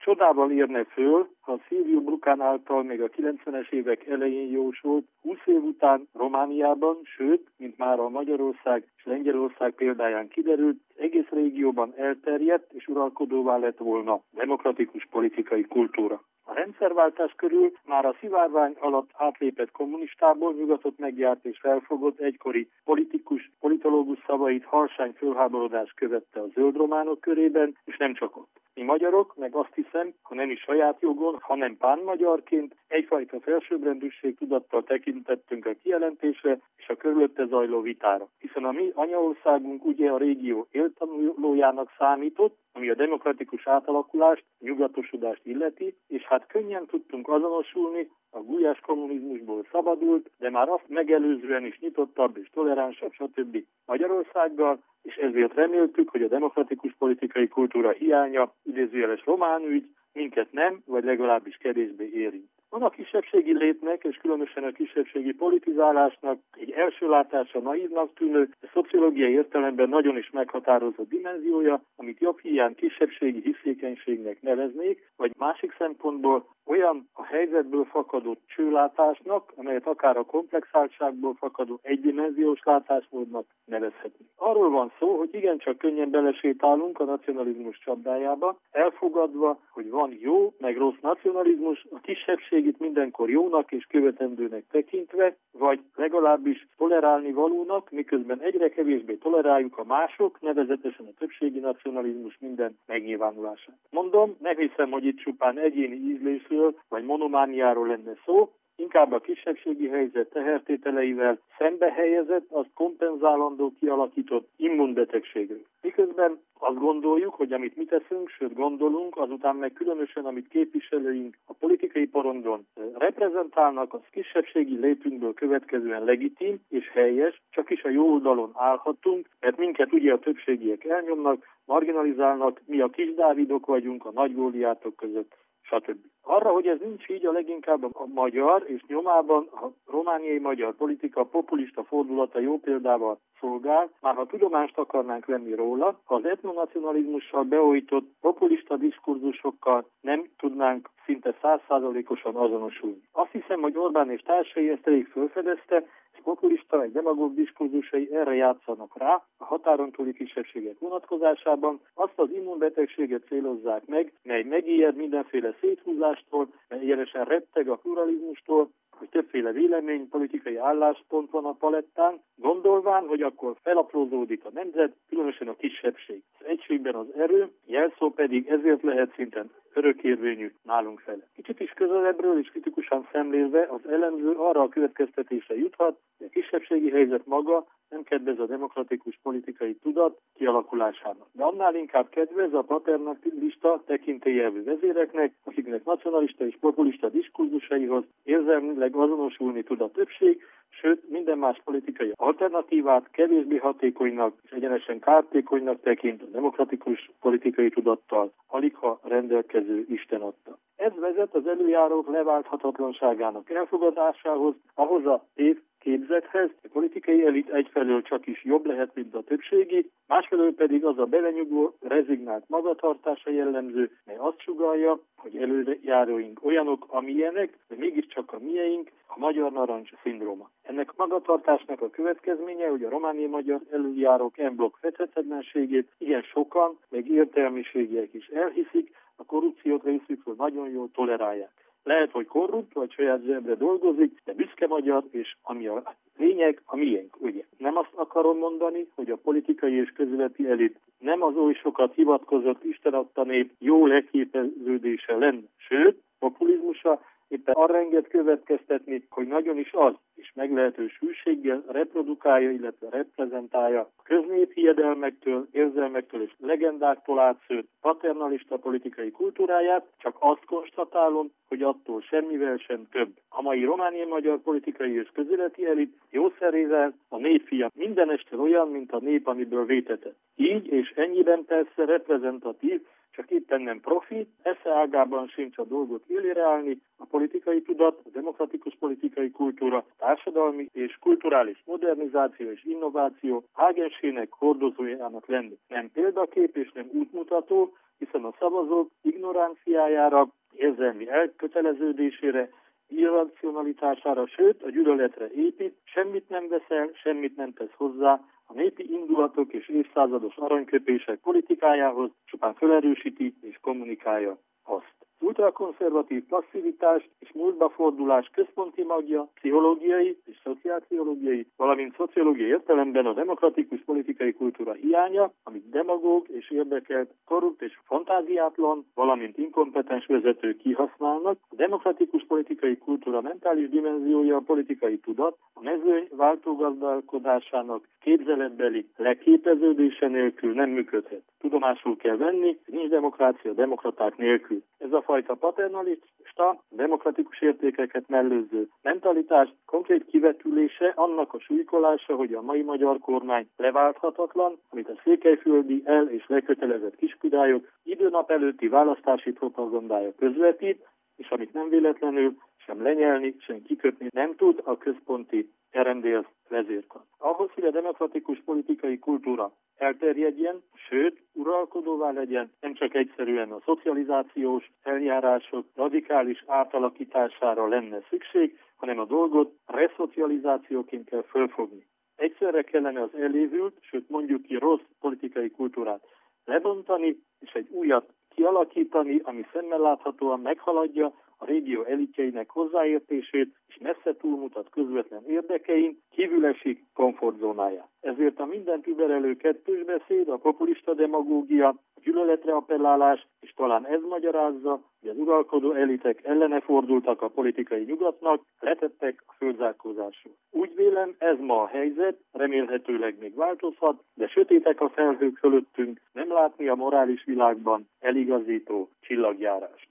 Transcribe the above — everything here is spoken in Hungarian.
Csodával érne föl, ha Silvio Bruckán által még a 90-es évek elején jósolt 20 év után Romániában, sőt, mint már a Magyarország és Lengyelország példáján kiderült, egész régióban elterjedt és uralkodóvá lett volna demokratikus politikai kultúra. A rendszerváltás körül már a szivárvány alatt átlépett kommunistából nyugatot megjárt és felfogott egykori politológus szavait harsány fölháborodás követte a zöldrománok körében, és nem csak ott. Mi magyarok, meg azt hiszem, ha nem is saját jogon, hanem pánmagyarként egyfajta felsőbbrendűség tudattal tekintettünk a kijelentésre és a körülötte zajló vitára. Hiszen a mi anyaországunk ugye a régió éltanulójának számított, ami a demokratikus átalakulást, nyugatosodást illeti, és hát könnyen tudtunk azonosulni, a gulyás kommunizmusból szabadult, de már azt megelőzően is nyitottabb és toleránsabb, stb. Magyarországgal, és ezért reméltük, hogy a demokratikus politikai kultúra hiánya, idézőjeles román ügy, minket nem, vagy legalábbis kevésbé érint. Van a kisebbségi létnek, és különösen a kisebbségi politizálásnak egy első látásra naívnak tűnő, de szociológiai értelemben nagyon is meghatározott dimenziója, amit jobb hiány kisebbségi hiszékenységnek neveznék, vagy másik szempontból olyan a helyzetből fakadó csőlátásnak, amelyet akár a komplexáltságból fakadó egydimenziós látásmódnak nevezhetünk. Arról van szó, hogy igencsak könnyen belesétálunk a nacionalizmus csapdájába, elfogadva, hogy van jó, meg rossz nacionalizmus, a kisebbségit mindenkor jónak és követendőnek tekintve, vagy legalábbis tolerálni valónak, miközben egyre kevésbé toleráljuk a mások, nevezetesen a többségi nacionalizmus minden megnyilvánulását. Mondom, nem hiszem, hogy itt csupán egyéni ízlésről vagy monomániáról lenne szó, inkább a kisebbségi helyzet tehertételeivel szembe helyezett, azt kompenzálandó kialakított immunbetegségről. Miközben azt gondoljuk, hogy amit mi teszünk, sőt gondolunk, azután meg különösen, amit képviselőink a politikai porondon reprezentálnak, az kisebbségi létünkből következően legitim és helyes, csak is a jó oldalon állhatunk, mert minket ugye a többségiek elnyomnak, marginalizálnak, mi a kis Dávidok vagyunk a nagy Góliátok között, stb. Arra, hogy ez nincs így, a leginkább a magyar és nyomában a romániai magyar politika populista fordulata jó példával szolgál, már ha tudomást akarnánk venni róla, ha az etnonacionalizmussal beolytott populista diskurzusokkal nem tudnánk szinte 100%-osan azonosulni. Azt hiszem, hogy Orbán és társai ezt elég felfedezte, és populista meg demagóg diskurzusai erre játszanak rá a határon túli kisebbségek vonatkozásában, azt az immunbetegséget célozzák meg, mely megijed mindenféle széthúzástól, mely egyenesen retteg a pluralizmustól, hogy többféle vélemény, politikai álláspont van a palettán, gondolván, hogy akkor felaprózódik a nemzet, különösen a kisebbség. Az egységben az erő, jelszó pedig ezért lehet szinten örökérvényű nálunk fele. Kicsit is közelebbről és kritikusan szemlélve az elemző arra a következtetésre juthat, hogy a kisebbségi helyzet maga nem kedvez a demokratikus politikai tudat kialakulásának. De annál inkább kedvez a paternalista tekintélyelvű vezéreknek, akiknek nacionalista és populista diskurzusaihoz érzelmileg azonosulni tud a többség, sőt minden más politikai alternatívát kevésbé hatékonynak és egyenesen kártékonynak tekint a demokratikus politikai tudattal, aligha rendelkező Isten adta. Ez vezet az előjárók leválthatatlanságának elfogadásához, ahhoz a képzethez, a politikai elit egyfelől csak is jobb lehet, mint a többségi, másfelől pedig az a belenyugvó, rezignált magatartása jellemző, mely azt sugallja, hogy előjáróink olyanok, amilyenek, de mégiscsak a mieink, a magyar narancs szindróma. Ennek a magatartásnak a következménye, hogy a romániai magyar előjárók en-blokk fethetetlenségét igen sokan, meg értelmiségiek is elhiszik, a korrupciót részükről nagyon jól tolerálják. Lehet, hogy korrupt, vagy saját zsebre dolgozik, de büszke magyar, és ami a lényeg, a miénk, ugye. Nem azt akarom mondani, hogy a politikai és közéleti elit nem az oly sokat hivatkozott Isten adta nép jó leképeződése lenne, sőt, populizmusa éppen arra enged következtetni, hogy nagyon is az, és meglehetős hűséggel reprodukálja, illetve reprezentálja a köznép hiedelmektől, érzelmektől és legendáktól átszőtt paternalista politikai kultúráját, csak azt konstatálom, hogy attól semmivel sem több. A mai romániai magyar politikai és közéleti elit jószerével a népfia minden este olyan, mint a nép, amiből vétetett. Így és ennyiben persze reprezentatív, csak éppen nem profi, esze ágában sincs a dolgot élére állni, a politikai tudat, a demokratikus politikai kultúra, társadalmi és kulturális modernizáció és innováció ágensének hordozójának lenni. Nem példakép és nem útmutató, hiszen a szavazók ignoranciájára, érzelmi elköteleződésére, irracionalitására, sőt a gyűlöletre épít, semmit nem veszel, semmit nem tesz hozzá, a népi indulatok és évszázados aranyköpések politikájához csupán felerősíti és kommunikálja azt. Ultrakonzervatív passzivitás és múltba fordulás központi magja pszichológiai és szociálpszichológiai, valamint szociológiai értelemben a demokratikus politikai kultúra hiánya, amit demagóg és érdekelt, korrupt és fantáziátlan, valamint inkompetens vezetők kihasználnak. A demokratikus politikai kultúra mentális dimenziója a politikai tudat, a mezőny váltógazdálkodásának képzeletbeli leképeződése nélkül nem működhet. Tudomásul kell venni, nincs demokrácia demokraták nélkül. Ez a fajta paternalista, demokratikus értékeket mellőző mentalitás konkrét kivetülése, annak a súlykolása, hogy a mai magyar kormány leválthatatlan, amit a székelyföldi és lekötelezett kiskudályok időnap előtti választási propagandája közvetít, és amit nem véletlenül sem lenyelni, sem kikötni nem tud a központi RMDSZ vezérkar. Ahhoz, hogy a demokratikus politikai kultúra elterjedjen, sőt, uralkodóvá legyen, nem csak egyszerűen a szocializációs eljárások radikális átalakítására lenne szükség, hanem a dolgot reszocializációként kell fölfogni. Egyszerre kellene az elévült, sőt mondjuk ki rossz politikai kultúrát lebontani, és egy újat kialakítani, ami szemmel láthatóan meghaladja a régió elitjeinek hozzáértését, és messze túlmutat közvetlen érdekein, kívül esik komfortzónáját. Ezért a mindent überelő kettős beszéd, a populista demagógia, a gyűlöletre appellálás, és talán ez magyarázza, hogy az uralkodó elitek ellene fordultak a politikai nyugatnak, letettek a földzárkózásról. Úgy vélem, ez ma a helyzet, remélhetőleg még változhat, de sötétek a felhők fölöttünk, nem látni a morális világban eligazító csillagjárást.